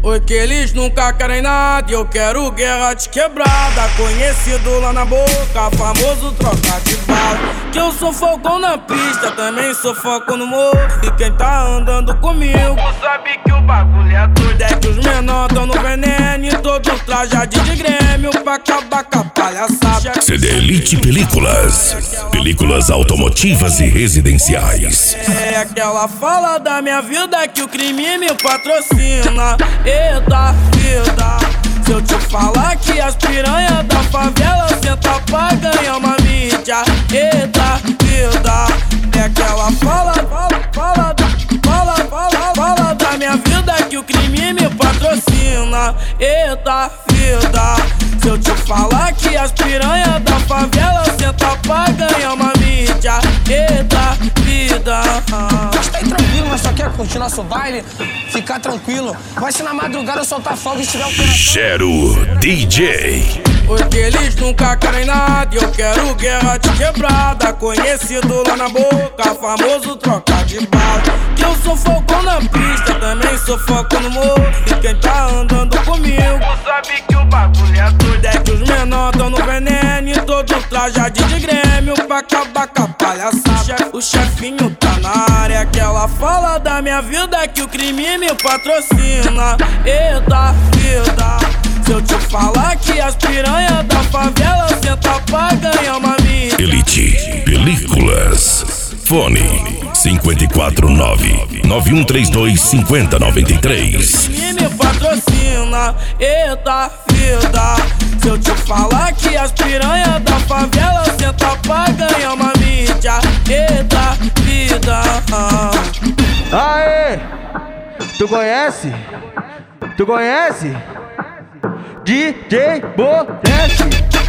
Porque eles nunca querem nada e eu quero guerra de quebrada. Conhecido lá na boca, famoso troca de bala. Que eu sou fogão na pista, também sou foco no morro. E quem tá andando comigo sabe que o bagulho é doido. É que os menores tão no veneno e todos trajadinhos de Grêmio pra acabar com a palhaçada. CD Elite Películas. Películas automotivas e residenciais. É aquela fala da minha vida que o crime me patrocina. Eita vida, se eu te falar que as piranhas da favela senta pra ganhar uma mídia. Eita vida, é aquela fala da minha vida que o crime me patrocina. Eita vida, se eu te falar que as piranhas da favela senta pra ganhar uma mídia. Eita vida. Mas tá aí tranquilo, mas só quer curtir nosso baile, ficar tranquilo. Vai se na madrugada eu soltar fogo e estiver operação. Gero DJ. Porque eles nunca querem nada e eu quero guerra de quebrada. Conhecido lá na boca, famoso troca de bala. Que eu sou fogão na pista, também sou foco no morro. E quem tá andando comigo sabe que o bagulho é doido. É que os menores tão no veneno e todos trajadinhos de Grêmio pra acabar com a palhaçada. O chefinho tá na área, aquela fala da minha vida que o crime me patrocina. Eita vida, se eu te falar que as piranhas da favela senta pra ganhar uma mídia. Elite Películas. Fone 549-9132-5093. Me patrocina, eita vida. Se eu te falar que as piranhas da favela senta pra ganhar uma mídia. Eita vida. Aê! Tu conhece? Tu conhece? DJ Bodeste.